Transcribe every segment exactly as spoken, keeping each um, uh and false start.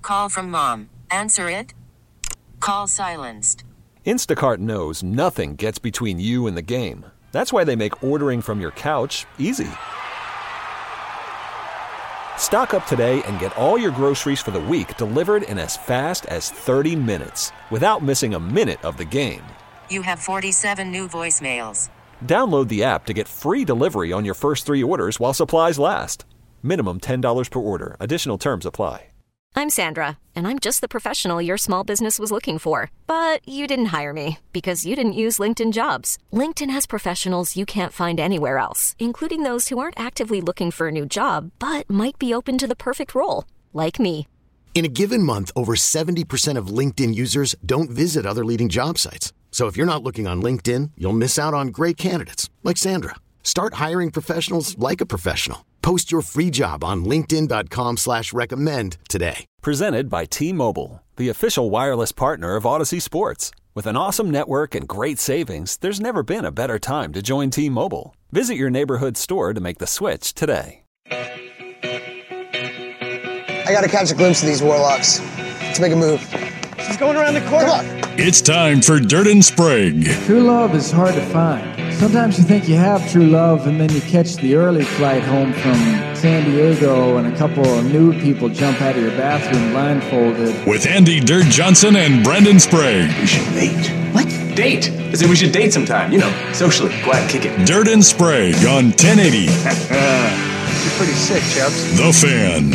Call from mom. Answer it. Call silenced. Instacart knows nothing gets between you and the game. That's why they make ordering from your couch easy. Stock up today and get all your groceries for the week delivered in as fast as thirty minutes without missing a minute of the game. You have forty-seven new voicemails. Download the app to get free delivery on your first three orders while supplies last. Minimum ten dollars per order. Additional terms apply. I'm Sandra, and I'm just the professional your small business was looking for. But you didn't hire me because you didn't use LinkedIn Jobs. LinkedIn has professionals you can't find anywhere else, including those who aren't actively looking for a new job, but might be open to the perfect role, like me. In a given month, over seventy percent of LinkedIn users don't visit other leading job sites. So if you're not looking on LinkedIn, you'll miss out on great candidates like Sandra. Start hiring professionals like a professional. Post your free job on linkedin.com slash recommend today. Presented by T-Mobile, the official wireless partner of Odyssey Sports. With an awesome network and great savings, there's never been a better time to join T-Mobile. Visit your neighborhood store to make the switch today. I gotta catch a glimpse of these warlocks. Let's make a move. She's going around the corner. Come on. It's time for Dirt and Sprague. True love is hard to find. Sometimes you think you have true love, and then you catch the early flight home from San Diego, and a couple of nude people jump out of your bathroom blindfolded. With Andy Dirt Johnson and Brendan Sprague. We should date. What? Date. As in we should date sometime. You know, socially. Go out and kick it. Dirt and Sprague on ten eighty. You're pretty sick, Chubbs. The Fan.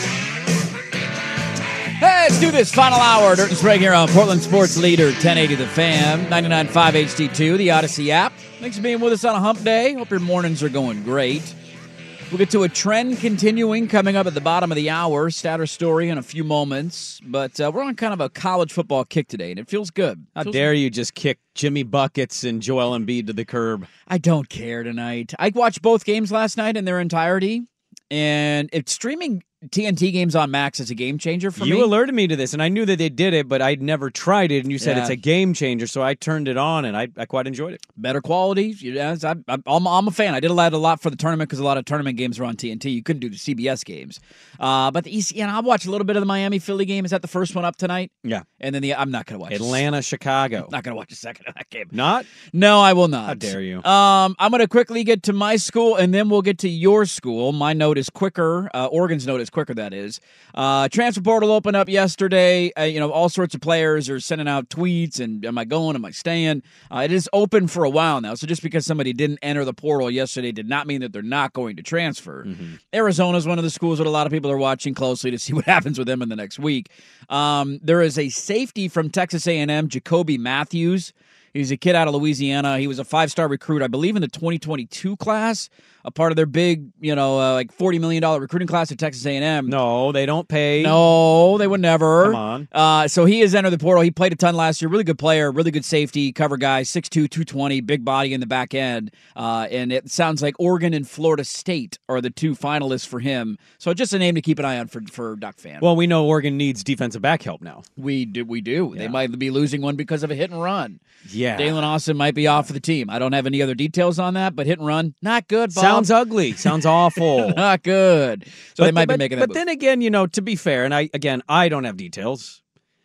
Hey, let's do this. Final hour. Dirt and Sprague here on Portland Sports Leader, ten eighty The Fan, ninety-nine point five H D two, the Odyssey app. Thanks for being with us on a hump day. Hope your mornings are going great. We'll get to a trend continuing coming up at the bottom of the hour. Status story in a few moments. But uh, we're on kind of a college football kick today, and it feels good. How feels dare good. you just kick Jimmy Buckets and Joel Embiid to the curb? I don't care tonight. I watched both games last night in their entirety, and it's streaming T N T games on Max is a game changer for you me. You alerted me to this, and I knew that they did it, but I'd never tried it, and you said Yeah. it's a game changer, so I turned it on, and I, I quite enjoyed it. Better quality. Yes, I, I, I'm, I'm a fan. I did a lot, a lot for the tournament because a lot of tournament games were on T N T. You couldn't do the C B S games. Uh, but the E C, you know, I watched a little bit of the Miami-Philly game. Is that the first one up tonight? Yeah. And then the I'm not going to watch Atlanta, Chicago. I'm not going to watch a second of that game. Not? No, I will not. How dare you? Um, I'm going to quickly get to my school, and then we'll get to your school. My note is quicker. Uh, Oregon's note is quicker, that is. Uh, transfer portal opened up yesterday. Uh, you know, all sorts of players are sending out tweets, and am I going, am I staying? Uh, it is open for a while now, so just because somebody didn't enter the portal yesterday did not mean that they're not going to transfer. Mm-hmm. Arizona is one of the schools that a lot of people are watching closely to see what happens with them in the next week. Um, there is a safety from Texas A and M, Jacoby Matthews. He's a kid out of Louisiana. He was a five-star recruit, I believe, in the twenty twenty-two class, a part of their big, you know, uh, like forty million dollars recruiting class at Texas A and M. No, they don't pay. No, they would never. Come on. Uh, so he has entered the portal. He played a ton last year. Really good player, really good safety, cover guy, six two, two twenty, big body in the back end. Uh, and it sounds like Oregon and Florida State are the two finalists for him. So just a name to keep an eye on for, for Duck Fan. Well, we know Oregon needs defensive back help now. We do. We do. Yeah. They might be losing one because of a hit and run. Yeah. Dalen Austin might be off for the team. I don't have any other details on that, but hit and run, not good, Bob. Sounds ugly. Sounds awful. Not good. So but, they might but, be making but that But move. then again, you know, to be fair, and I again, I don't have details.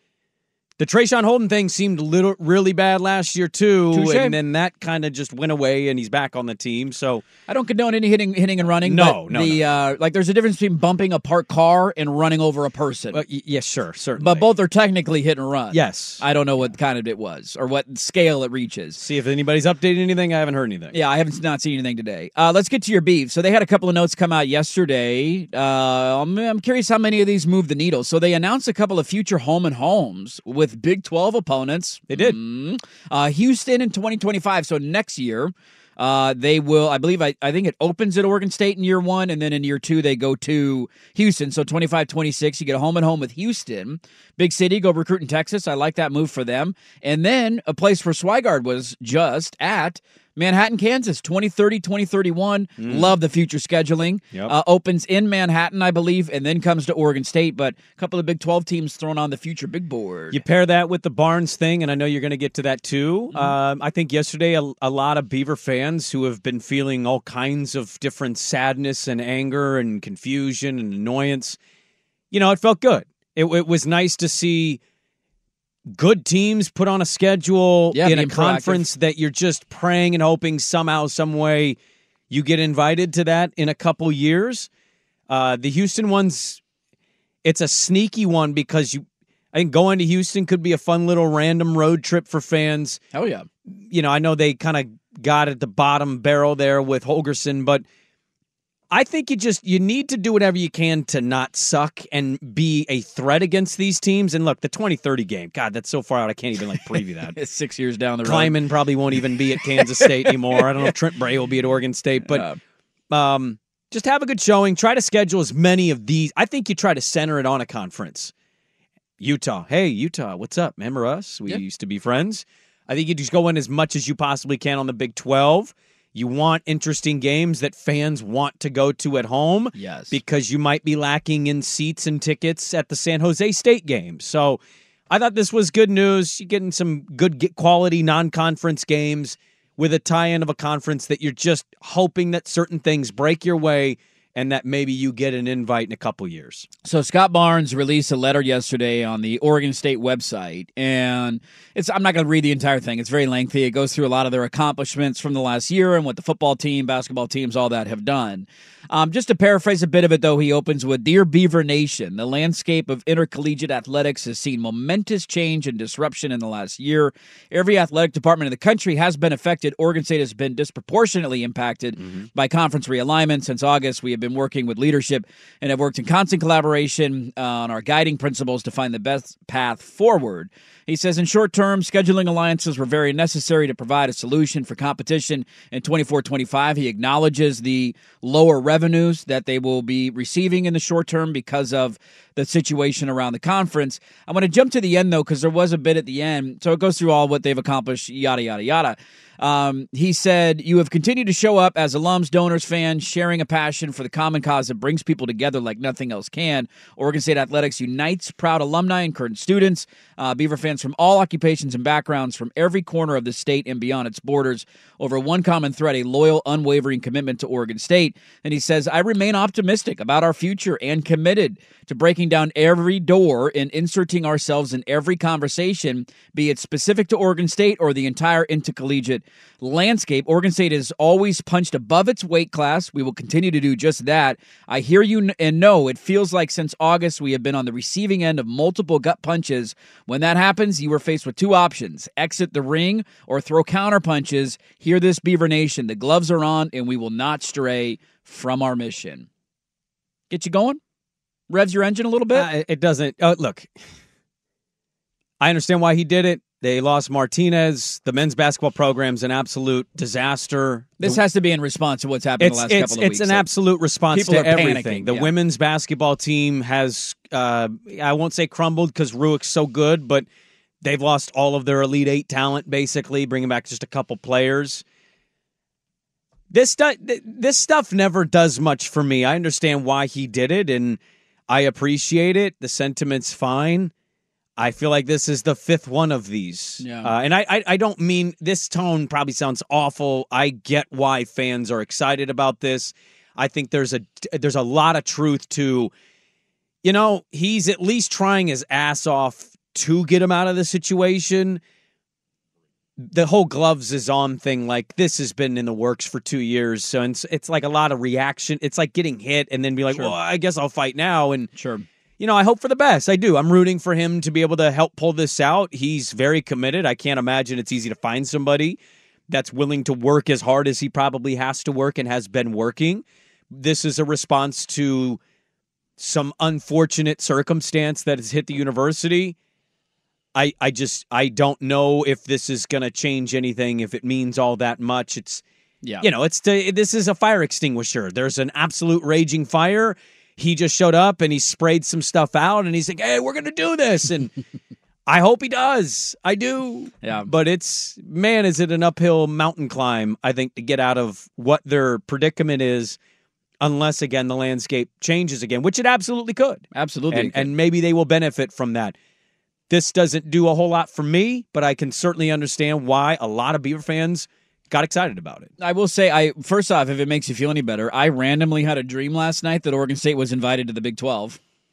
The Trayshawn Holden thing seemed little, really bad last year, too, Touché. and then that kind of just went away, and he's back on the team, so... I don't condone any hitting hitting and running. No, but no, the, no. Uh, like, there's a difference between bumping a parked car and running over a person. Uh, y- yes, sure, certainly. But both are technically hit and run. Yes. I don't know what kind of it was or what scale it reaches. See if anybody's updated anything. I haven't heard anything. Yeah, I haven't not seen anything today. Uh, let's get to your beef. So they had a couple of notes come out yesterday. Uh, I'm, I'm curious how many of these moved the needle. So they announced a couple of future home and homes with Big twelve opponents. They did. Mm-hmm. Uh, Houston in twenty twenty-five. So next year, uh, they will, I believe, I, I think it opens at Oregon State in year one, and then in year two, they go to Houston. So twenty-five twenty-six, you get a home and home with Houston. Big city, go recruit in Texas. I like that move for them. And then a place where Swigard was just at, Manhattan, Kansas, twenty thirty, twenty thirty-one. Mm. Love the future scheduling. Yep. Uh, opens in Manhattan, I believe, and then comes to Oregon State. But a couple of Big twelve teams thrown on the future big board. You pair that with the Barnes thing, and I know you're going to get to that too. Mm-hmm. Um, I think yesterday a, a lot of Beaver fans who have been feeling all kinds of different sadness and anger and confusion and annoyance, you know, it felt good. It, it was nice to see good teams put on a schedule yeah, in a proactive. conference that you're just praying and hoping somehow, some way you get invited to that in a couple years. Uh, the Houston one's, it's a sneaky one because you, I think going to Houston could be a fun little random road trip for fans. Oh, yeah. You know, I know they kind of got at the bottom barrel there with Holgorsen, but I think you just, you need to do whatever you can to not suck and be a threat against these teams. And look, the twenty thirty game, God, that's so far out, I can't even like preview that. It's six years down the road. Kleiman probably won't even be at Kansas State anymore. I don't know if Trent Bray will be at Oregon State, but um, just have a good showing. Try to schedule as many of these. I think you try to center it on a conference. Utah. Hey, Utah, what's up? Remember us? We yep. used to be friends. I think you just go in as much as you possibly can on the Big twelve. You want interesting games that fans want to go to at home. Yes. Because you might be lacking in seats and tickets at the San Jose State game. So I thought this was good news. You're getting some good quality non-conference games with a tie-in of a conference that you're just hoping that certain things break your way and that maybe you get an invite in a couple years. So Scott Barnes released a letter yesterday on the Oregon State website, and it's I'm not going to read the entire thing. It's very lengthy. It goes through a lot of their accomplishments from the last year and what the football team, basketball teams, all that have done. Um, just to paraphrase a bit of it, though, he opens with, "Dear Beaver Nation, the landscape of intercollegiate athletics has seen momentous change and disruption in the last year. Every athletic department in the country has been affected. Oregon State has been disproportionately impacted mm-hmm. by conference realignment. Since August, we have been working with leadership and have worked in constant collaboration uh, on our guiding principles to find the best path forward." He says, in short term, scheduling alliances were very necessary to provide a solution for competition in twenty-four twenty-five. He acknowledges the lower revenues that they will be receiving in the short term because of the situation around the conference. I'm going to jump to the end, though, because there was a bit at the end. So it goes through all what they've accomplished, yada, yada, yada. Um, he said, "You have continued to show up as alums, donors, fans, sharing a passion for the common cause that brings people together like nothing else can. Oregon State Athletics unites proud alumni and current students, uh, Beaver fans from all occupations and backgrounds from every corner of the state and beyond its borders over one common thread, a loyal, unwavering commitment to Oregon State." And he says, "I remain optimistic about our future and committed to breaking down every door and inserting ourselves in every conversation, be it specific to Oregon State or the entire intercollegiate landscape. Oregon State has always punched above its weight class. We will continue to do just that. I hear you and know it feels like since August we have been on the receiving end of multiple gut punches. When that happens, you are faced with two options: exit the ring or throw counter punches. Hear this, Beaver Nation. The gloves are on and we will not stray from our mission." Get you going? Revs your engine a little bit? Uh, it doesn't. Uh, look, I understand why he did it. They lost Martinez. The men's basketball program's an absolute disaster. This has to be in response to what's happened it's, the last it's, couple of it's weeks. It's an absolute response People to are everything. panicking, The yeah. women's basketball team has, uh, I won't say crumbled because Ruick's so good, but they've lost all of their Elite Eight talent, basically, bringing back just a couple players. This, stu- this stuff never does much for me. I understand why he did it, and I appreciate it. The sentiment's fine. I feel like this is the fifth one of these. Yeah. Uh, and I, I, I don't mean, this tone probably sounds awful. I get why fans are excited about this. I think there's a there's a lot of truth to, you know, he's at least trying his ass off to get him out of the situation. The whole gloves is on thing, like this has been in the works for two years. So it's, it's like a lot of reaction. It's like getting hit and then be like, Sure. well, I guess I'll fight now. And Sure. You know, I hope for the best. I do. I'm rooting for him to be able to help pull this out. He's very committed. I can't imagine it's easy to find somebody that's willing to work as hard as he probably has to work and has been working. This is a response to some unfortunate circumstance that has hit the university. I, I just, I don't know if this is going to change anything, if it means all that much. It's, yeah. you know, it's to, this is a fire extinguisher. There's an absolute raging fire. He just showed up and he sprayed some stuff out and he's like, hey, we're going to do this. And I hope he does. I do. Yeah. But it's, man, is it an uphill mountain climb, I think, to get out of what their predicament is, unless, again, the landscape changes again, which it absolutely could. Absolutely. And, and maybe they will benefit from that. This doesn't do a whole lot for me, but I can certainly understand why a lot of Beaver fans got excited about it. I will say, I first off, if it makes you feel any better, I randomly had a dream last night that Oregon State was invited to the Big twelve.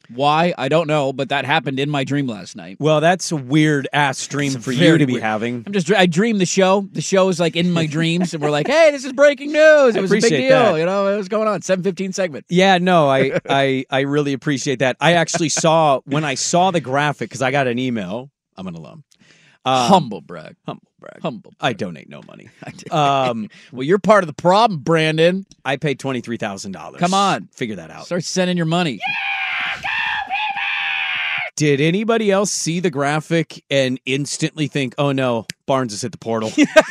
Why? I don't know, but that happened in my dream last night. Well, that's a weird ass dream It's for very you to be weird. having. I'm just I dreamed the show. The show is like in my dreams, and we're like, "Hey, this is breaking news." It I was a big appreciate deal. that. You know, what was going on? seven fifteen segment. Yeah, no, I, I, I really appreciate that. I actually saw, when I saw the graphic, because I got an email, I'm an alum. Um, Humble brag. Humble brag. Humble. I donate no money. brag. Um, Well, you're part of the problem, Brandon. I paid twenty-three thousand dollars. Come on. Figure that out. Start sending your money. Did anybody else see the graphic and instantly think, oh no, Barnes has hit the portal?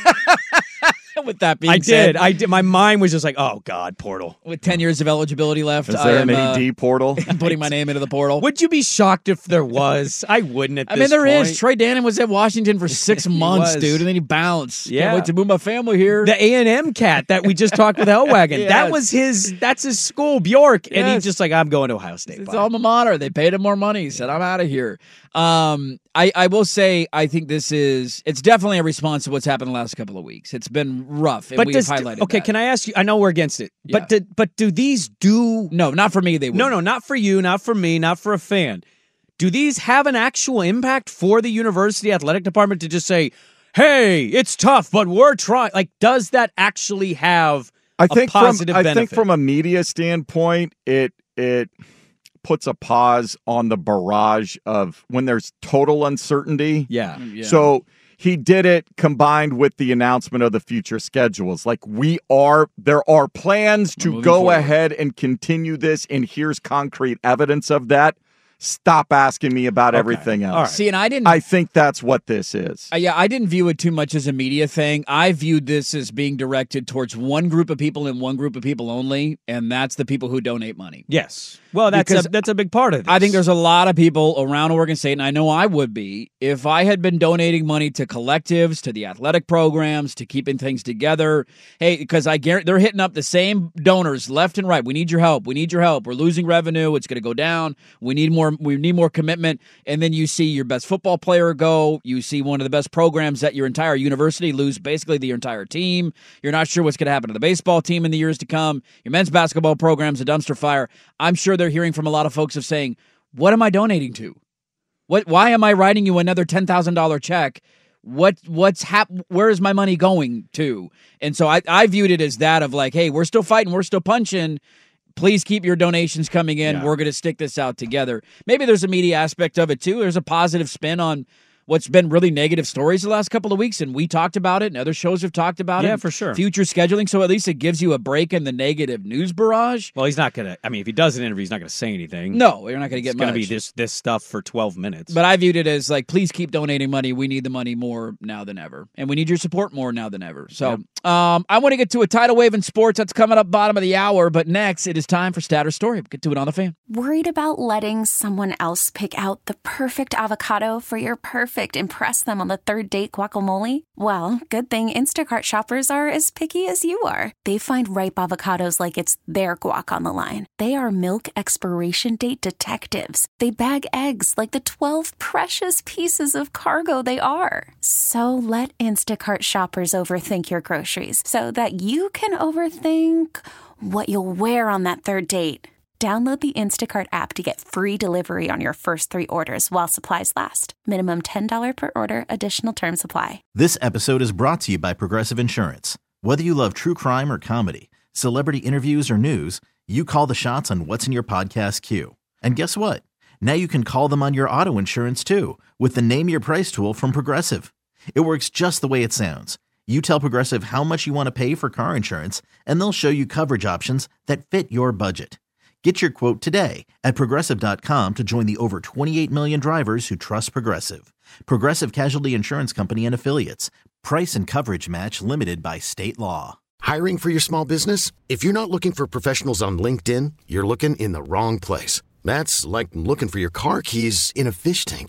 With that being I said, did. I did. My mind was just like, oh God, portal. with ten years of eligibility left, Is I there am an uh, A D portal? I'm putting my name into the portal. Would you be shocked if there was? I wouldn't at I this mean, there point. is. Troy Dannon was at Washington for six months, was. dude, and then he bounced. Yeah. Can't wait to move my family here. The A and M cat that we just talked with Hellwagon. Yes. That was his, that's his school, Bjork. And Yes. he's just like, I'm going to Ohio State. It's Bye. alma mater. They paid him more money. He said, I'm out of here. Um, I, I will say, I think this is, it's definitely a response to what's happened the last couple of weeks. It's been rough, and But we does, have highlighted okay, that. can I ask you? I know we're against it, Yeah. but do, but do these do? No, not for me, they would. No, no, not for you, not for me, not for a fan. Do these have an actual impact for the university athletic department to just say, "Hey, it's tough, but we're trying"? Like, does that actually have I think a positive from, I benefit? think from a media standpoint, it it puts a pause on the barrage of when there's total uncertainty. yeah. Yeah. So he did it combined with the announcement of the future schedules. Like we are, there are plans to moving go forward. ahead and continue this, and here's concrete evidence of that. Stop asking me about Okay. everything else. All right. See, and I didn't. I think that's what this is. Uh, yeah, I didn't view it too much as a media thing. I viewed this as being directed towards one group of people and one group of people only, and that's the people who donate money. Yes. Well, that's Because a, that's a big part of this. I think there's a lot of people around Oregon State, and I know I would be, if I had been donating money to collectives, to the athletic programs, to keeping things together. Hey, because I guarantee they're hitting up the same donors left and right. We need your help. We need your help. We're losing revenue. It's going to go down. We need more. We need more commitment. And then you see your best football player go. You see one of the best programs at your entire university lose basically the entire team. You're not sure what's going to happen to the baseball team in the years to come. Your men's basketball program's a dumpster fire. I'm sure they're hearing from a lot of folks of saying, what am I donating to? What? Why am I writing you another ten thousand dollars check? What? What's hap- Where is my money going to? And so I, I viewed it as that of like, hey, we're still fighting, we're still punching. Please keep your donations coming in. Yeah. We're going to stick this out together. Maybe there's a media aspect of it too. There's a positive spin on what's been really negative stories the last couple of weeks, and we talked about it, and other shows have talked about it. Yeah, for sure. Future scheduling, so at least it gives you a break in the negative news barrage. Well, he's not gonna. I mean, if he does an interview, he's not gonna say anything. No, you're not going to get It's gonna much. be this this stuff for twelve minutes. But I viewed it as like, please keep donating money. We need the money more now than ever. And we need your support more now than ever. So um, I want to get to a tidal wave in sports. That's coming up bottom of the hour. But next, it is time for Statter Story. We'll get to it on the fan. Worried about letting someone else pick out the perfect avocado for your perfect impress them on the third date guacamole? Well, good thing Instacart shoppers are as picky as you are. They find ripe avocados like it's their guac on the line. They are milk expiration date detectives. They bag eggs like the twelve precious pieces of cargo they are. So let Instacart shoppers overthink your groceries so that you can overthink what you'll wear on that third date. Download the Instacart app to get free delivery on your first three orders while supplies last. Minimum ten dollars per order. Additional terms apply. This episode is brought to you by Progressive Insurance. Whether you love true crime or comedy, celebrity interviews or news, you call the shots on what's in your podcast queue. And guess what? Now you can call them on your auto insurance too with the Name Your Price tool from Progressive. It works just the way it sounds. You tell Progressive how much you want to pay for car insurance, and they'll show you coverage options that fit your budget. Get your quote today at Progressive dot com to join the over twenty-eight million drivers who trust Progressive. Progressive Casualty Insurance Company and Affiliates. Price and coverage match limited by state law. Hiring for your small business? If you're not looking for professionals on LinkedIn, you're looking in the wrong place. That's like looking for your car keys in a fish tank.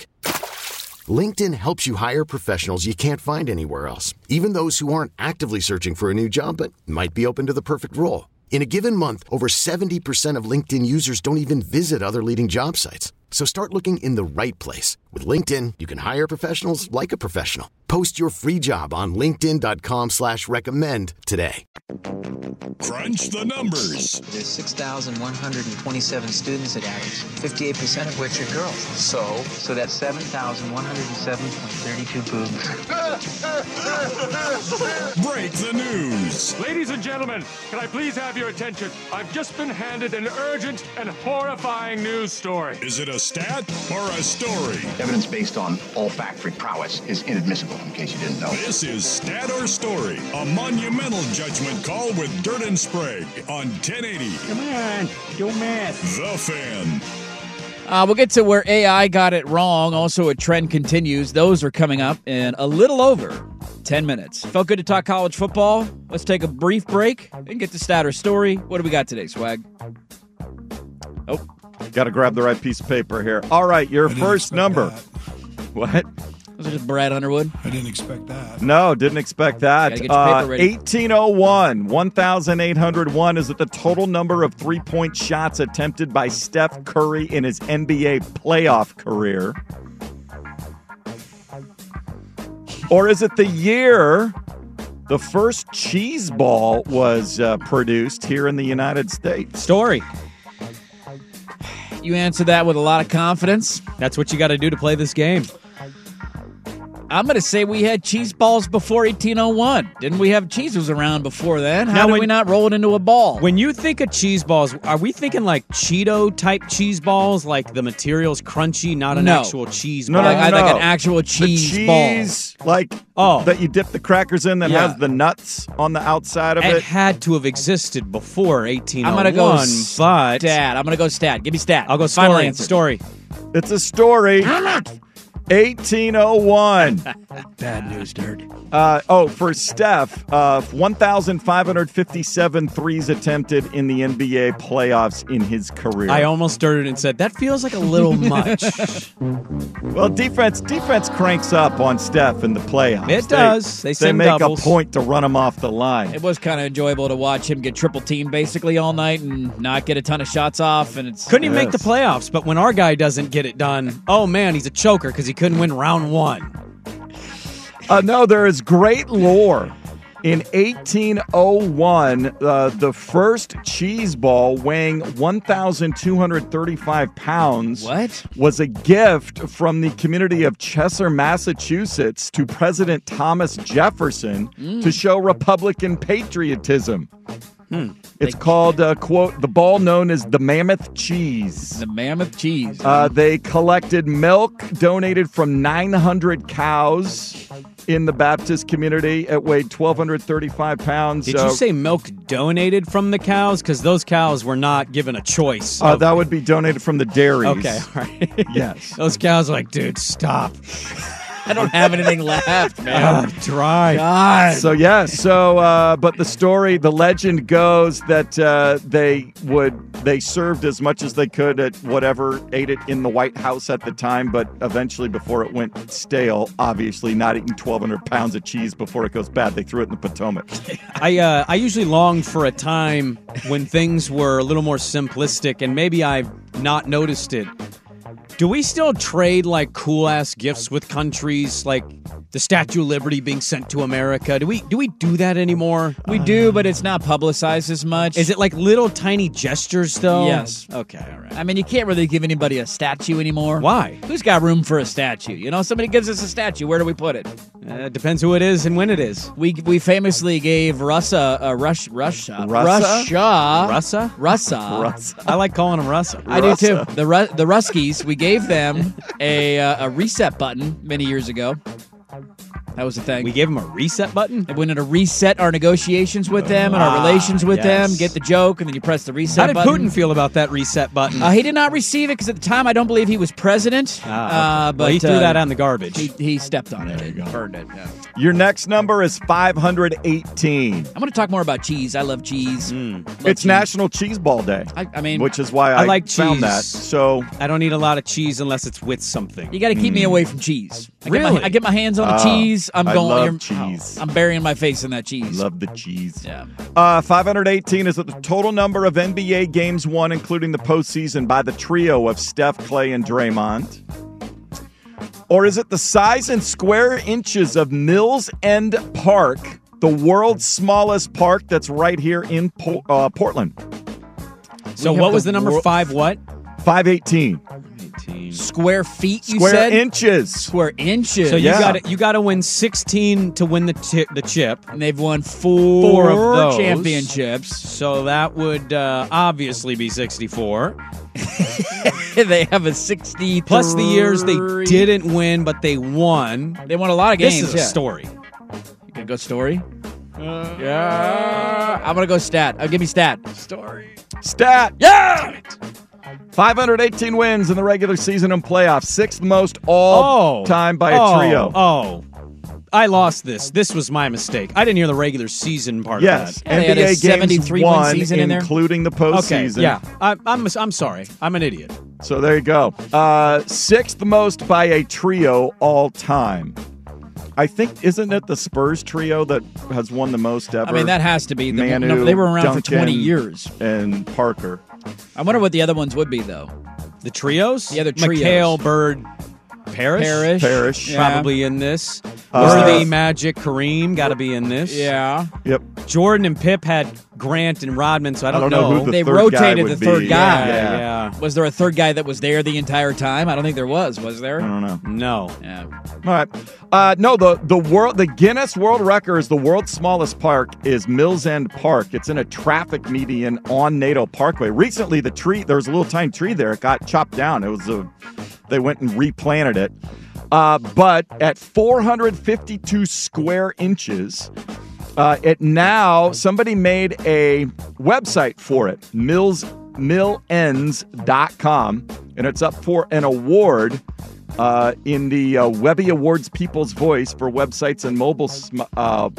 LinkedIn helps you hire professionals you can't find anywhere else, even those who aren't actively searching for a new job but might be open to the perfect role. In a given month, over seventy percent of LinkedIn users don't even visit other leading job sites. So start looking in the right place. With LinkedIn, you can hire professionals like a professional. Post your free job on linkedin.com slash recommend today. Crunch the numbers. There's six thousand one hundred twenty-seven students at Adams, fifty-eight percent of which are girls. So? So that's seven thousand one hundred seven point three two boobs. Break the news. Ladies and gentlemen, can I please have your attention? I've just been handed an urgent and horrifying news story. Is it a stat or a story? Evidence based on olfactory prowess is inadmissible, in case you didn't know. This is Stat or Story, a monumental judgment call with Dirt and Sprague on ten eighty. Come on, do math. The Fan. Uh, we'll get to where A I got it wrong. Also, a trend continues. Those are coming up in a little over ten minutes. Felt good to talk college football. Let's take a brief break and get to Stat or Story. What do we got today, Swag? Oh. Got to grab the right piece of paper here. All right, your first number. That. What? Was it just Brad Underwood? I didn't expect that. No, didn't expect that. Gotta get your paper ready. eighteen oh one, one thousand eight hundred one is it the total number of three-point shots attempted by Steph Curry in his N B A playoff career? Or is it the year the first cheese ball was uh, produced here in the United States? Story. You answer that with a lot of confidence. That's what you got to do to play this game. I'm going to say we had cheese balls before eighteen oh one. Didn't we have cheese was around before then? How Now, did when- we not roll it into a ball? When you think of cheese balls, are we thinking like Cheeto-type cheese balls, like the material's crunchy, not an No. actual cheese No, ball? no, like, no. like an actual cheese, the ball. cheese, like Oh. that you dip the crackers in that Yeah. has the nuts on the outside of It it. had to have existed before eighteen oh I'm one, going to go but stat. I'm going to go stat. Give me stat. I'll go Final story. answer. Story. It's a story. eighteen oh one. Bad news, Dirt. Uh, oh, for Steph, uh, one thousand five hundred fifty-seven threes attempted in the N B A playoffs in his career. I almost started and said, that feels like a little much. Well, defense defense cranks up on Steph in the playoffs. It does. They send make doubles. a point to run him off the line. It was kind of enjoyable to watch him get triple teamed basically all night and not get a ton of shots off. And it's Couldn't even make the Yes. playoffs, but when our guy doesn't get it done, oh man, he's a choker because he couldn't win round one. Uh, no, there is great lore. In eighteen oh one, uh, the first cheese ball weighing one thousand two hundred thirty-five pounds What? was a gift from the community of Chester, Massachusetts to President Thomas Jefferson to show Republican patriotism. Hmm. It's called, uh, quote, the ball known as the Mammoth Cheese. The mammoth cheese. Uh, they collected milk donated from nine hundred cows in the Baptist community. It weighed one thousand two hundred thirty-five pounds. Did uh, you say milk donated from the cows? Because those cows were not given a choice. Uh, of- that would be donated from the dairies. Okay, all right. Yes. Those cows are like, dude, stop. I don't have anything left, man. Ah, dry. God. So, yeah, so, uh, but the story, the legend goes that uh, they would, they served as much as they could at whatever, ate it in the White House at the time, but eventually before it went stale, obviously not eating twelve hundred pounds of cheese before it goes bad, they threw it in the Potomac. I uh, I usually long for a time when things were a little more simplistic, and maybe I've not noticed it. Do we still trade like cool ass gifts with countries, like the Statue of Liberty being sent to America? Do we do we do that anymore? We do, but it's not publicized as much. Is it like little tiny gestures though? Yes. Okay, all right. I mean, you can't really give anybody a statue anymore. Why? Who's got room for a statue? You know, somebody gives us a statue. Where do we put it? Uh, depends who it is and when it is. We we famously gave Russia, uh, Rush, Russia, Russia? Russia, Russa? Russia. I like calling him Russa. I do too. The Ru- the Ruskies. We gave them a uh, a reset button many years ago. That was the thing. We gave him a reset button? We wanted to reset our negotiations with them and our Ah, relations with yes. them, get the joke, and then you press the reset How did button. Putin feel about that reset button? Uh, he did not receive it because at the time I don't believe he was president. Ah, okay. uh, but well, he threw uh, that on the garbage. He, he stepped on it and burned it. Yeah. Your next number is five hundred eighteen. I'm going to talk more about cheese. I love cheese. Love It's cheese. National Cheese Ball Day. I, I mean, which is why I, I like found cheese. that. So I don't eat a lot of cheese unless it's with something. you got to keep me away from cheese. I get, Really? my, I get my hands on the Ah, cheese. I'm I going. love you're- cheese. oh, I'm burying my face in that cheese. love the cheese. Yeah. Uh, five hundred eighteen is the total number of N B A games won, including the postseason, by the trio of Steph, Clay, and Draymond. Or is it the size in square inches of Mills End Park, the world's smallest park that's right here in po- uh, Portland? So what was the number wor- five what? five eighteen. Square feet, you Square said? inches. Square inches. So you Yeah. got you got to win sixteen to win the ti- the chip. And they've won four, Four of those. championships. So that would uh, obviously be sixty-four. They have a sixty Plus the years they didn't win, but they won. They won a lot of games. This is yeah. a story. You gonna go story? Uh, yeah. I'm gonna go stat. Uh, give me stat. Story. Stat. Yeah. five hundred eighteen wins in the regular season and playoffs, sixth most all Oh. time by a oh, trio. Oh, I lost this. This was my mistake. I didn't hear the regular season part Yes, of Yeah, they N had B a A games seventy-three win won, season in there. including the that. Okay, postseason. yeah. I, I'm I'm sorry. I'm an idiot. So there you go. Uh, sixth most by a trio all time. I think, isn't it the Spurs trio that has won the most ever? I mean, that has to be. The, Manu, no, they were around Duncan, for twenty years. And Parker. I wonder what the other ones would be, though. The trios? The other trios. McHale, Bird, Parrish? Parrish. Parrish. Yeah. Probably in this. Uh, Worthy, Magic, Kareem, got to be in this. Yeah. Yep. Jordan and Pip had Grant and Rodman, so I don't, I don't know who the They third guy rotated would the third be. guy. Yeah, yeah. Was there a third guy that was there the entire time? I don't think there was. Was there? I don't know. No. Yeah. All right. Uh, no, the the world, the Guinness World Record is the world's smallest park is Mills End Park. It's in a traffic median on Nato Parkway. Recently, the tree there was a little tiny tree there. It got chopped down. It was a they went and replanted it. Uh, but at four hundred fifty-two square inches, uh, it now somebody made a website for it, mills mill ends dot com, and it's up for an award. Uh, in the uh, Webby Awards People's Voice for websites and mobile sm- uh,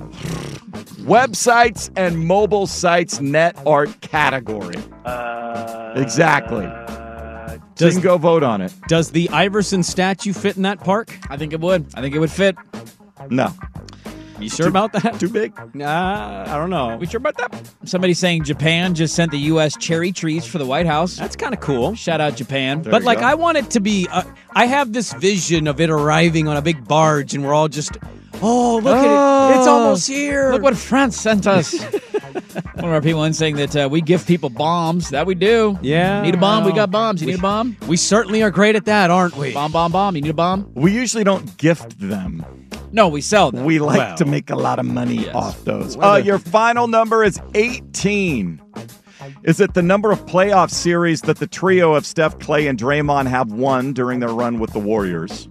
websites and mobile sites net art category. Uh, exactly. So does, you can go vote on it. Does the Iverson statue fit in that park? I think it would. I think it would fit. No. You sure Too- about that? Too big? Nah, I don't know. We sure about that? Somebody saying Japan just sent the U S cherry trees for the White House. That's kind of cool. Shout out Japan. There But you like, go. I want it to be. Uh, I have this vision of it arriving on a big barge, and we're all just, oh, look at it! It's almost here. Look what France sent us. One of our people in saying that uh, we give people bombs. That we do. Yeah. Need a bomb? We well, got bombs. You we- need a bomb? We certainly are great at that, aren't we? Bomb, bomb, bomb. You need a bomb? We usually don't gift them. No, we sell them. We like Well, to make a lot of money yes. off those. We're Uh, the- your final number is eighteen. Is it the number of playoff series that the trio of Steph, Clay, and Draymond have won during their run with the Warriors?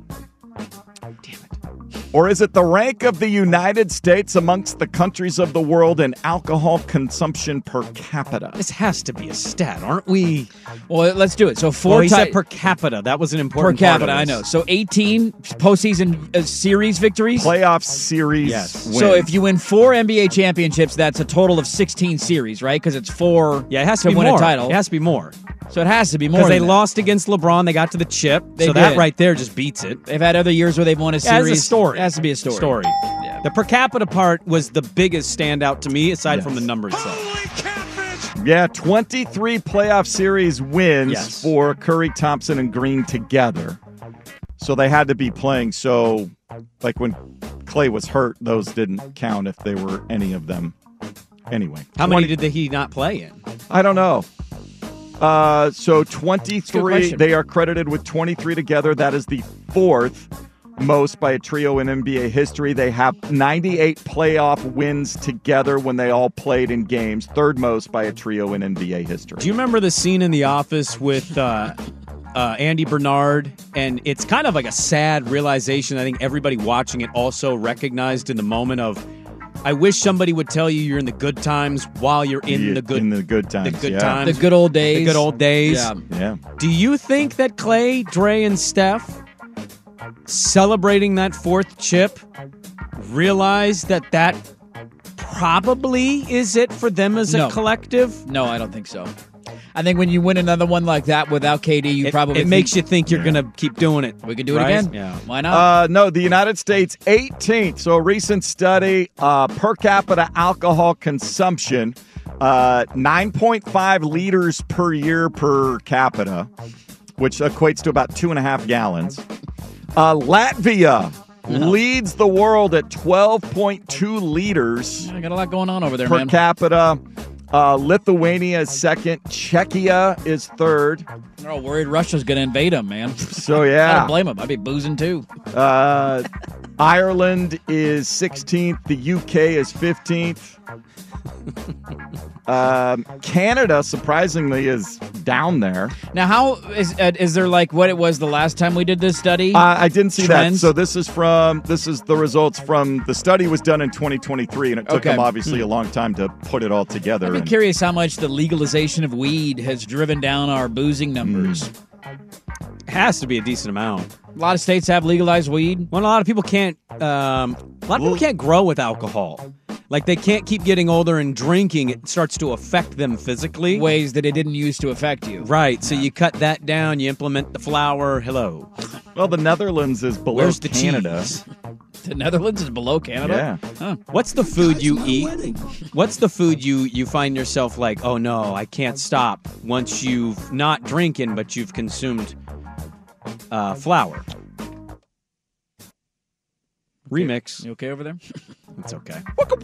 Or is it the rank of the United States amongst the countries of the world in alcohol consumption per capita? This has to be a stat, aren't we? Well, let's do it. So four Oh, he ti- said per capita. That was an per important part capita. of I this. know. So eighteen postseason uh, series victories. Playoff series Yes. wins. So if you win four N B A championships, that's a total of sixteen series, right? Because it's four. Yeah, it has to, be win more. a title. It has to be more. So it has to be more. Because they than that. lost against LeBron. They got to the chip. They so that did. right there just beats it. They've had other years where they've won a Yeah, series. it's a story. It has to be a story. Story. Yeah. The per capita part was the biggest standout to me, aside Yes. from the number itself. Yeah, twenty-three playoff series wins Yes. for Curry, Thompson, and Green together. So they had to be playing. So, like when Clay was hurt, those didn't count if they were any of them. Anyway, How twenty many did he not play in? I don't know. Uh, so That's a good twenty-three. question. They are credited with twenty-three together. That is the fourth most by a trio in N B A history. They have ninety-eight playoff wins together when they all played in games. Third most by a trio in N B A history. Do you remember the scene in The Office with uh, uh, Andy Bernard? And it's kind of like a sad realization. I think everybody watching it also recognized in the moment of, I wish somebody would tell you you're in the good times while you're in Yeah, the good in the good times. the good yeah. times. The good old days. The good old days. Yeah. Yeah. Do you think that Clay, Dre, and Steph celebrating that fourth chip realize that that probably is it for them as No. a collective? No, I don't think so. I think when you win another one like that without K D, you It, probably it think, makes you think you're going to keep doing it. we could do it right? again. Yeah. Why not? Uh, no, the United States eighteenth. So a recent study, uh, per capita alcohol consumption, uh, nine point five liters per year per capita, which equates to about two and a half gallons. Uh, Latvia no. leads the world at twelve point two liters. I got a lot going on over there, per man. capita. Uh, Lithuania is second. Czechia is third. They're all worried Russia's going to invade them, man. So, yeah. I don't blame them. I'd be boozing, too. Uh, Ireland is sixteenth. The U K is fifteenth. Um, Canada, surprisingly, is down there. Now, how is uh, is there like what it was the last time we did this study? Uh, I didn't see Trends? that. So this is from this is the results from the study was done in twenty twenty-three, and it took Okay. them obviously Hmm. a long time to put it all together. I'd be and- curious how much the legalization of weed has driven down our boozing numbers. It has to be a decent amount. A lot of states have legalized weed. Well, a lot of people can't. Um, a lot of people can't grow with alcohol. Like they can't keep getting older and drinking. It starts to affect them physically. Ways that it didn't used to affect you. Right. So you cut that down. You implement the flour. Hello. Well, the Netherlands is below Where's the Canada. cheese? The Netherlands is below Canada? Yeah. Huh. What's the food you eat? What's the food you you find yourself like? Oh no, I can't stop. Once you've not drinking, but you've consumed uh, flour. Remix. You okay over there? It's okay.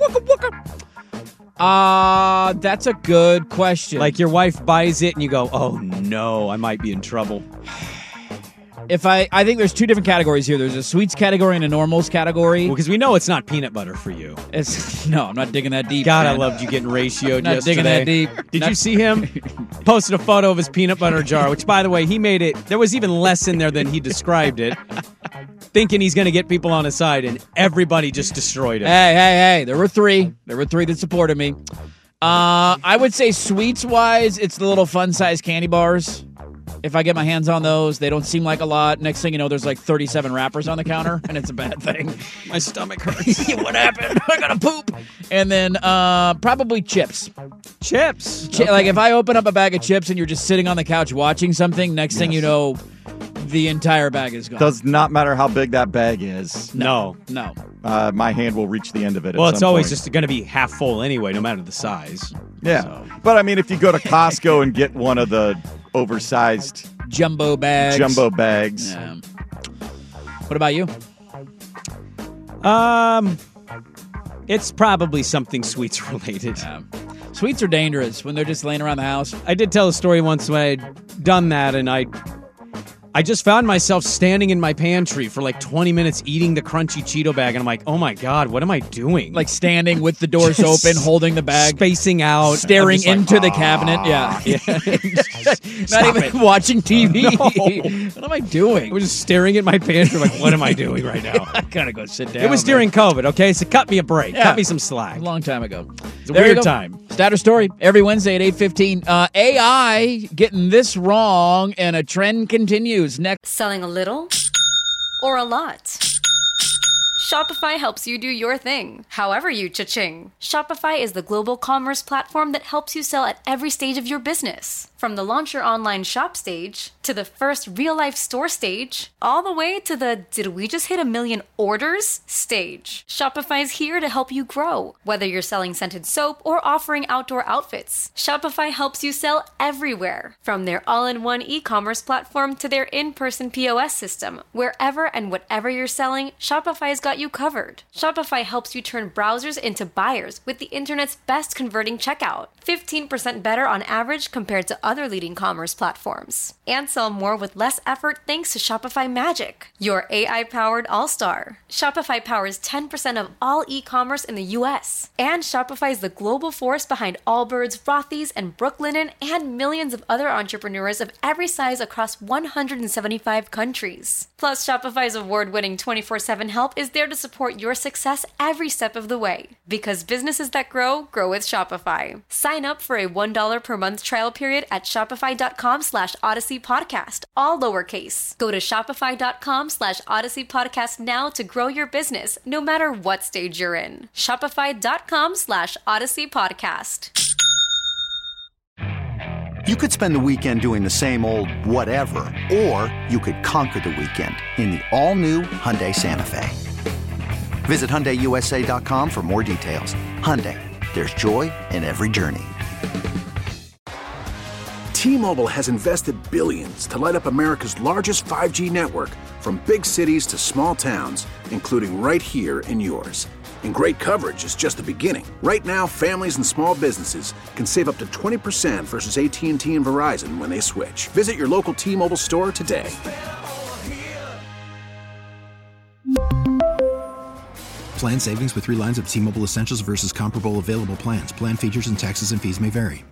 Uh, that's a good question. Like your wife buys it and you go, oh no, I might be in trouble. If I, I think there's two different categories here. There's a sweets category and a normals category. Well, because we know it's not peanut butter for you. It's no, I'm not digging that deep. God, man. I loved you getting ratioed Not yesterday. digging that deep. Did Not- you see him? Posted a photo of his peanut butter jar, which, by the way, he made it. There was even less in there than he described it. Thinking he's going to get people on his side, and everybody just destroyed it. Hey, hey, hey! There were three. There were three that supported me. Uh, I would say sweets wise, it's the little fun size candy bars. If I get my hands on those, they don't seem like a lot. Next thing you know, there's like thirty-seven wrappers on the counter, and it's a bad thing. My stomach hurts. What happened? I gotta poop. And then uh, probably chips. Chips. Chi- Like if I open up a bag of chips and you're just sitting on the couch watching something, next thing you know, the entire bag is gone. Does not matter how big that bag is. No. No. Uh, my hand will reach the end of it. Well, at it's some always point. just going to be half full anyway, no matter the size. Yeah. So. But I mean, if you go to Costco and get one of the oversized Jumbo bags. jumbo bags. Yeah. What about you? Um, it's probably something sweets related. Yeah. Sweets are dangerous when they're just laying around the house. I did tell a story once when I'd done that, and I I just found myself standing in my pantry for like twenty minutes eating the crunchy Cheeto bag, and I'm like, oh my God, what am I doing? Like standing with the doors Just open, holding the bag, spacing out, staring I'm just like, into the "Ah." cabinet. Yeah. Yeah. Not Stop even it. watching T V. No. What am I doing? I was just staring at my pantry like, what am I doing right now? I gotta go sit down. It was man. during COVID, okay? So cut me a break. Yeah. Cut me some slack. A long time ago. It's a There you weird go. time. Stat or story every Wednesday at eight fifteen. Uh, A I getting this wrong, and a trend continues. Next. Selling a little or a lot? Shopify helps you do your thing, however you cha-ching. Shopify is the global commerce platform that helps you sell at every stage of your business. From the launch your online shop stage, to the first real-life store stage, all the way to the did we just hit a million orders stage. Shopify's here to help you grow. Whether you're selling scented soap or offering outdoor outfits, Shopify helps you sell everywhere. From their all-in-one e-commerce platform to their in-person P O S system, wherever and whatever you're selling, Shopify's got you covered. Shopify helps you turn browsers into buyers with the internet's best converting checkout. fifteen percent better on average compared to other leading commerce platforms. And sell more with less effort thanks to Shopify Magic, your A I-powered all-star. Shopify powers ten percent of all e-commerce in the U S. And Shopify is the global force behind Allbirds, Rothy's, and Brooklinen, and millions of other entrepreneurs of every size across one hundred seventy-five countries. Plus, Shopify's award-winning twenty-four seven help is there to support your success every step of the way. Because businesses that grow, grow with Shopify. Sign up for a one dollar per month trial period at shopify.com slash Odyssey Podcast, all lowercase. Go to shopify.com slash Odyssey Podcast now to grow your business, no matter what stage you're in. Shopify.com slash Odyssey Podcast. You could spend the weekend doing the same old whatever, or you could conquer the weekend in the all-new Hyundai Santa Fe. Visit Hyundai U S A dot com for more details. Hyundai, there's joy in every journey. T-Mobile has invested billions to light up America's largest five G network, from big cities to small towns, including right here in yours. And great coverage is just the beginning. Right now, families and small businesses can save up to twenty percent versus A T and T and Verizon when they switch. Visit your local T-Mobile store today. Plan savings with three lines of T-Mobile Essentials versus comparable available plans. Plan features and taxes and fees may vary.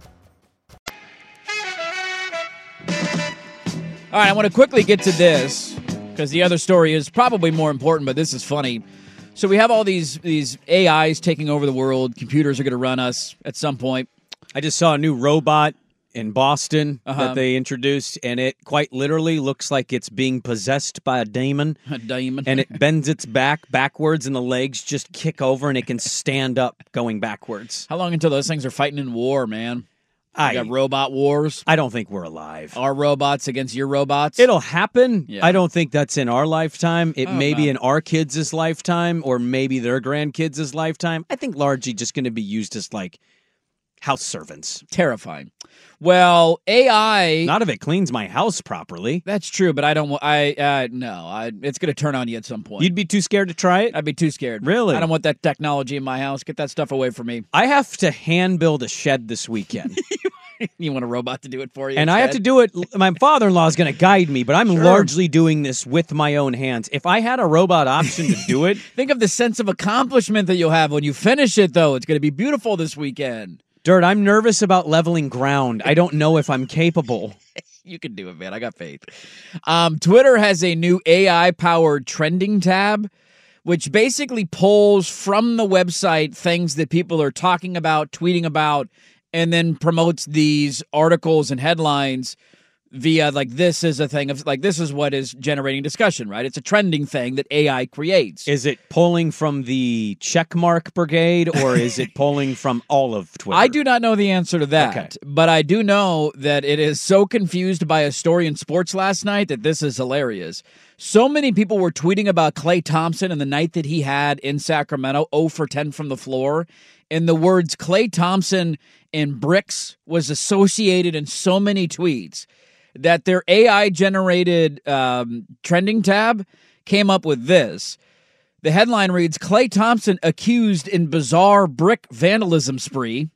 All right, I want to quickly get to this because the other story is probably more important, but this is funny. So we have all these these A Is taking over the world. Computers are going to run us at some point. I just saw a new robot in Boston Uh-huh. that they introduced, and it quite literally looks like it's being possessed by a demon. A demon. And it bends its back backwards, and the legs just kick over, and it can stand up going backwards. How long until those things are fighting in war, man? I We got robot wars. I don't think we're alive. Our robots against your robots. It'll happen. Yeah. I don't think that's in our lifetime. It Oh, may be no. in our kids' lifetime, or maybe their grandkids' lifetime. I think largely just going to be used as like house servants. Terrifying. Well, A I. Not if it cleans my house properly. That's true, but I don't. wa- I uh, no. I, it's going to turn on you at some point. You'd be too scared to try it? I'd be too scared. Really? I don't want that technology in my house. Get that stuff away from me. I have to hand build a shed this weekend. You want a robot to do it for you? And I have to instead? do it. My father-in-law is going to guide me, but I'm Sure. largely doing this with my own hands. If I had a robot option to do it, Think of the sense of accomplishment that you'll have when you finish it, though. It's going to be beautiful this weekend. Dirt, I'm nervous about leveling ground. I don't know if I'm capable. You can do it, man. I got faith. Um, Twitter has a new A I-powered trending tab, which basically pulls from the website things that people are talking about, tweeting about, and then promotes these articles and headlines via, like, this is a thing of, like, this is what is generating discussion, right? It's a trending thing that A I creates. Is it pulling from the checkmark brigade, or is it pulling from all of Twitter? I do not know the answer to that, Okay. but I do know that it is so confused by a story in sports last night that this is hilarious. So many people were tweeting about Klay Thompson and the night that he had in Sacramento, zero for ten from the floor, and the words Klay Thompson and bricks was associated in so many tweets that their A I-generated um, trending tab came up with this. The headline reads, Klay Thompson accused in bizarre brick vandalism spree.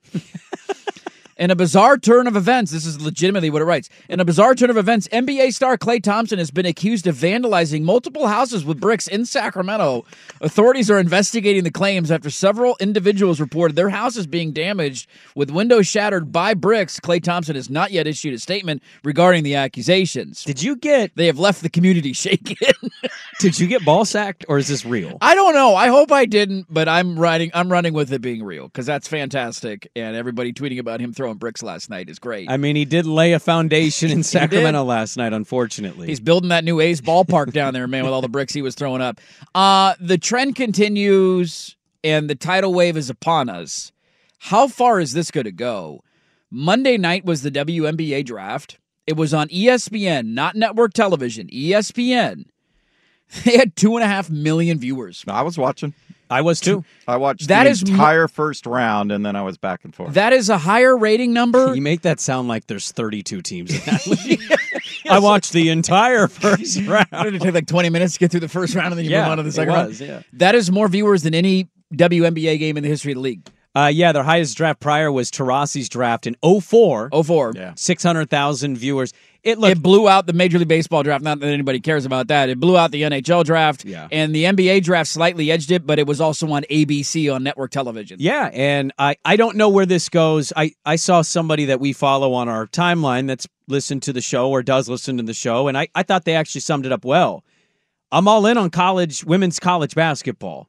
In a bizarre turn of events, this is legitimately what it writes. In a bizarre turn of events, N B A star Klay Thompson has been accused of vandalizing multiple houses with bricks in Sacramento. Authorities are investigating the claims after several individuals reported their houses being damaged with windows shattered by bricks. Klay Thompson has not yet issued a statement regarding the accusations. Did you get... They have left the community shaken. Did you get ball sacked, or is this real? I don't know. I hope I didn't, but I'm writing. I'm running with it being real because that's fantastic. And everybody tweeting about him throwing bricks last night is great. I mean, he did lay a foundation in Sacramento last night, unfortunately. He's building that new A's ballpark down there, man, with all the bricks he was throwing up. Uh, the trend continues, and the tidal wave is upon us. How far is this going to go? Monday night was the W N B A draft. It was on E S P N, not network television, E S P N. They had two and a half million viewers. I was watching. I was too. I watched That the is mo- entire first round, and then I was back and forth. That is a higher rating number. You make that sound like there's thirty-two teams in that league. I watched the entire first round. It took like twenty minutes to get through the first round, and then you Yeah, move on to the it second was, round. yeah. That is more viewers than any W N B A game in the history of the league. Uh, yeah, their highest draft prior was Tarasi's draft in oh four. oh four. Yeah. six hundred thousand viewers. It looked, It blew out the Major League Baseball draft. Not that anybody cares about that. It blew out the N H L draft. Yeah. And the N B A draft slightly edged it, but it was also on A B C on network television. Yeah, and I, I don't know where this goes. I, I saw somebody that we follow on our timeline that's listened to the show or does listen to the show, and I, I thought they actually summed it up well. I'm all in on college, women's college basketball.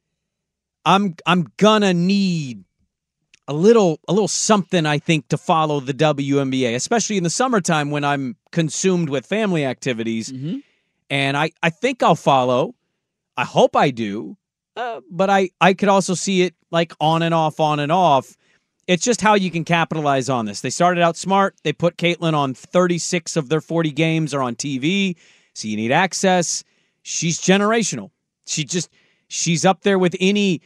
I'm I'm gonna need a little a little something, I think, to follow the W N B A, especially in the summertime when I'm consumed with family activities. Mm-hmm. And I, I think I'll follow. I hope I do. Uh, but I, I could also see it like on and off, on and off. It's just how you can capitalize on this. They started out smart. They put Caitlin on thirty-six of their forty games are on T V. So you need access. She's generational. She just, she's up there with any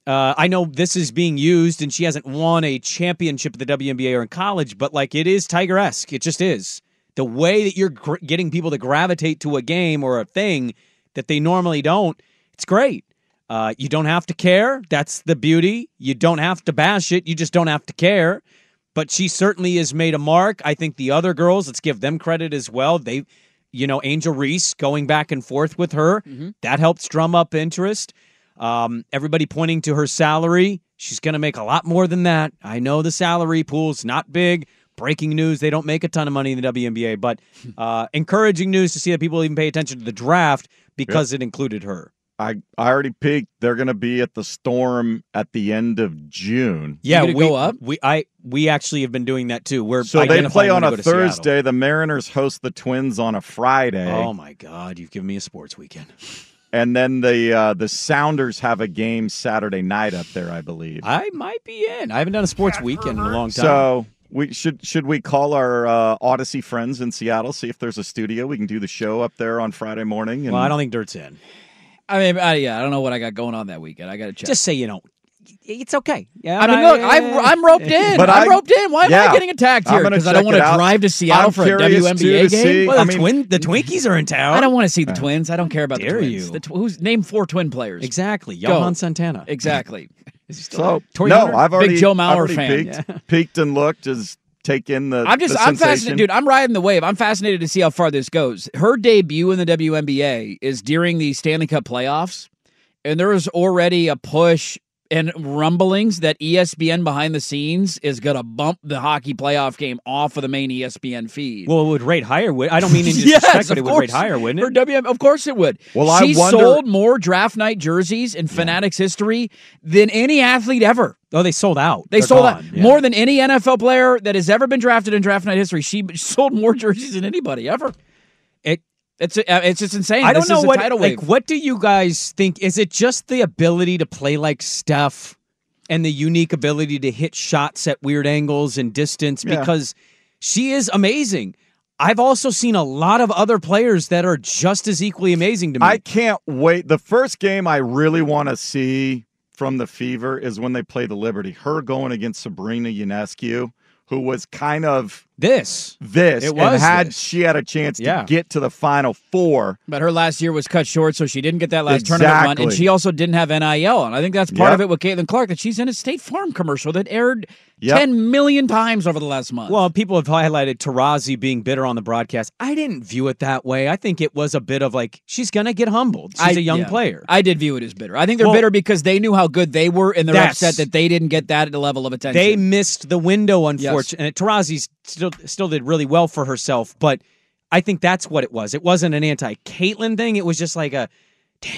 Uh, I know this is being used, and she hasn't won a championship at the W N B A or in college, but like it is Tiger-esque. It just is. The way that you're gr- getting people to gravitate to a game or a thing that they normally don't, it's great. Uh, you don't have to care. That's the beauty. You don't have to bash it. You just don't have to care. But she certainly has made a mark. I think the other girls, let's give them credit as well. They, you know, Angel Reese going back and forth with her, mm-hmm. that helps drum up interest. Um, everybody pointing to her salary. She's going to make a lot more than that. I know the salary pool's not big. Breaking news, they don't make a ton of money in the W N B A, but uh, encouraging news to see that people even pay attention to the draft because yep. it included her. I, I already peeked. They're going to be at the Storm at the end of June. Yeah, we go up. We I we actually have been doing that too. We're so they play on a Thursday. The Mariners host the Twins on a Friday. Oh my God, you've given me a sports weekend. And then the uh, the Sounders have a game Saturday night up there, I believe. I might be in. I haven't done a sports weekend in a long time. So we should should we call our uh, Odyssey friends in Seattle, see if there's a studio we can do the show up there on Friday morning? And... Well, I don't think Dirt's in. I mean, I, yeah, I don't know what I got going on that weekend. I got to check. Just say you don't. It's okay. Yeah, I mean, look, I, I'm roped in. But I'm I, roped in. Why am yeah, I getting attacked here? Because I don't want to drive to Seattle I'm for a W N B A game. See, well, I the, mean, twin, the Twinkies are in town. I don't want to see the Twins. I don't care about Dare the Twins. you? The tw- who's name four twin players? Exactly. Go. Johan Santana. Exactly. Is he still so no, Hunter? I've already big Joe Mauer I've already fan. Peeked, Yeah. peeked and looked. Is take in the. I'm just. The I'm sensation. fascinated, dude. I'm riding the wave. I'm fascinated to see how far this goes. Her debut in the W N B A is during the Stanley Cup playoffs, and there is already a push and rumblings that E S P N behind the scenes is going to bump the hockey playoff game off of the main E S P N feed. Well, it would rate higher. Would I don't mean in disrespect, yes, but it would course. rate higher, wouldn't it? For W M, of course it would. Well, she I wonder... sold more draft night jerseys in Fanatics yeah. history than any athlete ever. Oh, they sold out. They They're sold gone. out Yeah. more than any N F L player that has ever been drafted in draft night history. She sold more jerseys than anybody ever. It. It's it's just insane. I don't this know is what. Tidal like, wave. what do you guys think? Is it just the ability to play like Steph? And the unique ability to hit shots at weird angles and distance yeah. because she is amazing. I've also seen a lot of other players that are just as equally amazing to me. I can't wait. The first game I really want to see from the Fever is when they play the Liberty. Her going against Sabrina Ionescu, who was kind of this. This. It was and had this. she had a chance to yeah. get to the Final Four. But her last year was cut short, so she didn't get that last exactly. tournament run. And she also didn't have N I L. And I think that's part yep. of it with Caitlin Clark, that she's in a State Farm commercial that aired yep. ten million times over the last month. Well, people have highlighted Tarazi being bitter on the broadcast. I didn't view it that way. I think it was a bit of like, she's going to get humbled. She's I, a young yeah. player. I did view it as bitter. I think they're well, bitter because they knew how good they were, and they're upset that they didn't get that level of attention. They missed the window, unfortunately. Yes. And Tarazi still, still did really well for herself, but I think that's what it was. It wasn't an anti-Caitlyn thing. It was just like a, damn,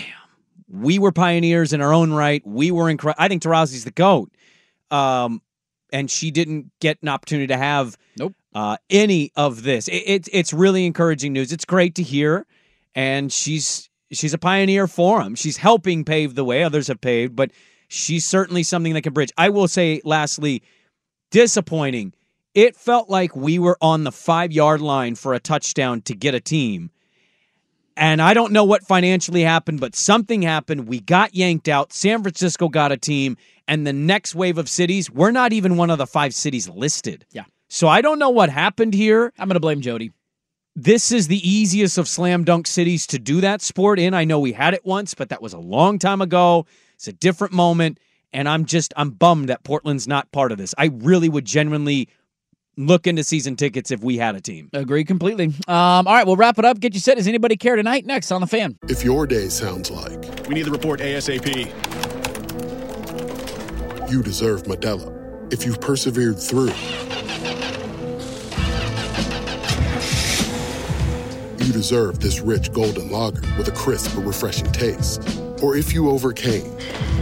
we were pioneers in our own right. We were incredible. I think Tarazi's the GOAT. Um, and she didn't get an opportunity to have nope. uh, any of this. It, it, it's really encouraging news. It's great to hear, and she's she's a pioneer for them. She's helping pave the way. Others have paved, but she's certainly something that can bridge. I will say, lastly, disappointing. It felt like we were on the five-yard line for a touchdown to get a team. And I don't know what financially happened, but something happened. We got yanked out. San Francisco got a team. And the next wave of cities, we're not even one of the five cities listed. Yeah. So I don't know what happened here. I'm going to blame Jody. This is the easiest of slam dunk cities to do that sport in. I know we had it once, but that was a long time ago. It's a different moment. And I'm just, I'm bummed that Portland's not part of this. I really would genuinely look into season tickets if we had a team. Agree completely. Um, all right, we'll wrap it up. Get you set. Does anybody care tonight? Next on The Fan. If your day sounds like... We need the report ASAP. You deserve Modelo. If you've persevered through... You deserve this rich golden lager with a crisp but refreshing taste. Or if you overcame...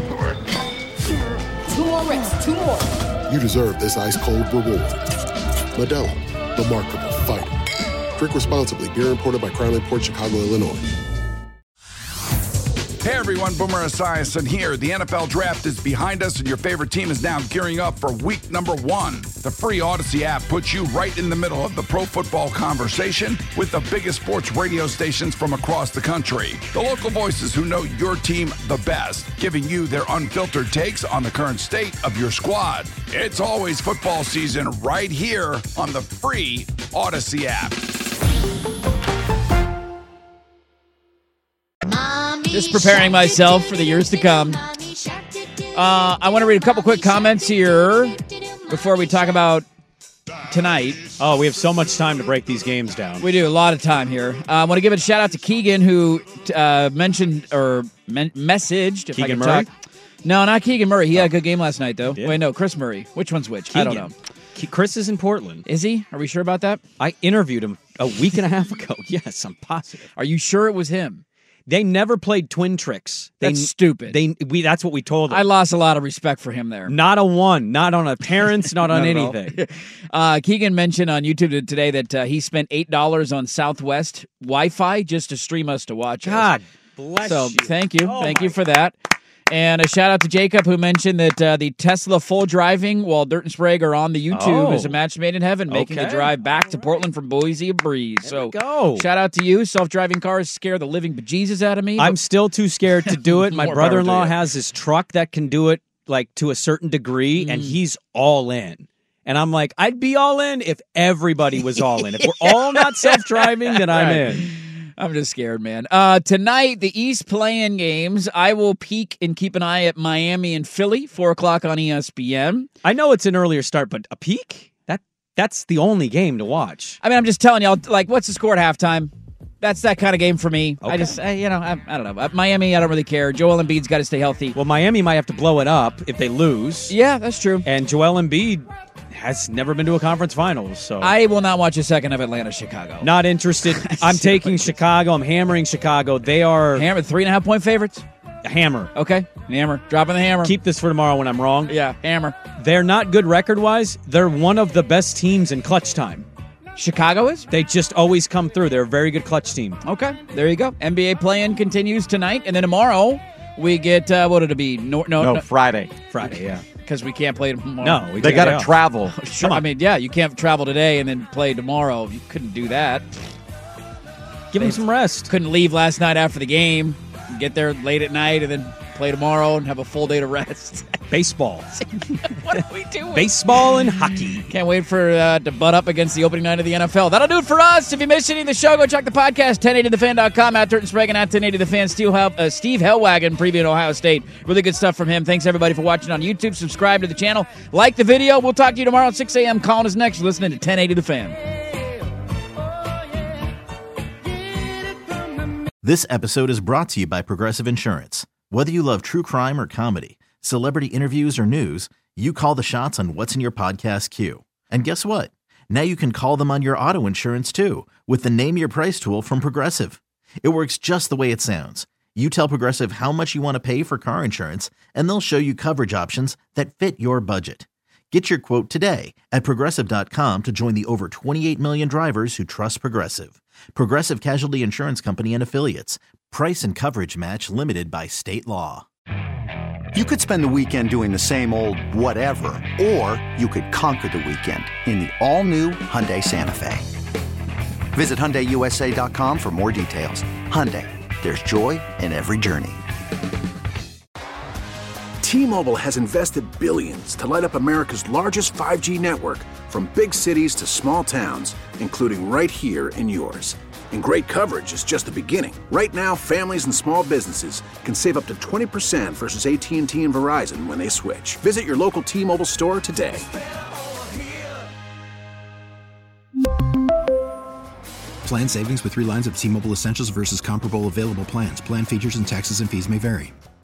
Two more reps, two more. You deserve this ice-cold reward. Modelo, the mark of a fighter. Drink responsibly. Beer imported by Crown Port Chicago, Illinois. Hair everyone, Boomer Esiason here. The N F L Draft is behind us, and your favorite team is now gearing up for week number one. The free Odyssey app puts you right in the middle of the pro football conversation with the biggest sports radio stations from across the country. The local voices who know your team the best, giving you their unfiltered takes on the current state of your squad. It's always football season right here on the free Odyssey app. Just preparing myself for the years to come. Uh, I want to read a couple quick comments here before we talk about tonight. Oh, we have so much time to break these games down. We do, a lot of time here. Uh, I want to give a shout out to Keegan, who uh, mentioned or men- messaged. If Keegan I can Murray? talk. No, not Keegan Murray. He had a good game last night, though. Wait, no, Chris Murray. Which one's which? Keegan. I don't know. Chris is in Portland. Is he? Are we sure about that? I interviewed him a week and a half ago. Yes, I'm positive. Are you sure it was him? They never played twin tricks. They, That's stupid. They we that's what we told them. I lost a lot of respect for him there. Not a one, not on appearance, not on Not at all. anything. uh, Keegan mentioned on YouTube today that uh, he spent eight dollars on Southwest Wi-Fi just to stream us to watch God us. bless so, you. thank you. Oh thank my you for that. And a shout out to Jacob, who mentioned that uh, the Tesla full driving while Dirt and Sprague are on the YouTube Oh. is a match made in heaven, making the Okay. drive back to Portland from Boise a breeze. so, go. shout out to you. Self-driving cars scare the living bejesus out of me. I'm still too scared to do it. My More power to brother-in-law you. has his truck that can do it like to a certain degree, and Mm. he's all in. And I'm like, I'd be all in if everybody was all in. If we're all not self-driving, then I'm Right. in. I'm just scared, man. Uh, tonight, the East playing games. I will peek and keep an eye at Miami and Philly, four o'clock on E S P N. I know it's an earlier start, but a peak? That That's the only game to watch. I mean, I'm just telling y'all, like, what's the score at halftime? That's that kind of game for me. I Okay. just, I, you know, I, I don't know. Uh, Miami, I don't really care. Joel Embiid's got to stay healthy. Well, Miami might have to blow it up if they lose. Yeah, that's true. And Joel Embiid has never been to a conference finals, so I will not watch a second of Atlanta, Chicago. not interested. I'm taking Chicago. I'm hammering Chicago. They are Hammer, three and a half point favorites. a hammer. Okay, hammer, dropping the hammer. Keep this for tomorrow when I'm wrong. yeah, hammer. They're not good record-wise. They're one of the best teams in clutch time. Chicago is? They just always come through. They're a very good clutch team. Okay, there you go. N B A play-in continues tonight, and then tomorrow we get, uh, what did it be? No, no, No, no Friday. Friday, yeah. because we can't play tomorrow. No, we They take got it to off. travel. Sure. I mean, yeah, you can't travel today and then play tomorrow. You couldn't do that. Give them some rest. Couldn't leave last night after the game, get there late at night, and then play tomorrow and have a full day to rest. Baseball. What are we doing? Baseball and hockey. Can't wait for uh, to butt up against the opening night of the N F L. That'll do it for us. If you missed any of the show, go check the podcast, ten eighty the fan dot com, at Dirt and Sprague and at ten eighty the fan. Steve, uh, Steve Hellwagon previewing Ohio State. Really good stuff from him. Thanks, everybody, for watching on YouTube. Subscribe to the channel. Like the video. We'll talk to you tomorrow at six a.m. Calling us next. You're listening to ten eighty the fan. This episode is brought to you by Progressive Insurance. Whether you love true crime or comedy, celebrity interviews or news, you call the shots on what's in your podcast queue. And guess what? Now you can call them on your auto insurance too with the Name Your Price tool from Progressive. It works just the way it sounds. You tell Progressive how much you want to pay for car insurance, and they'll show you coverage options that fit your budget. Get your quote today at Progressive dot com to join the over twenty-eight million drivers who trust Progressive. Progressive Casualty Insurance Company and Affiliates. Price and coverage match limited by state law. You could spend the weekend doing the same old whatever, or you could conquer the weekend in the all-new Hyundai Santa Fe. Visit Hyundai U S A dot com for more details. Hyundai, there's joy in every journey. T-Mobile has invested billions to light up America's largest five G network, from big cities to small towns, including right here in yours. And great coverage is just the beginning. Right now, families and small businesses can save up to twenty percent versus A T and T and Verizon when they switch. Visit your local T-Mobile store today. Plan savings with three lines of T-Mobile Essentials versus comparable available plans. Plan features and taxes and fees may vary.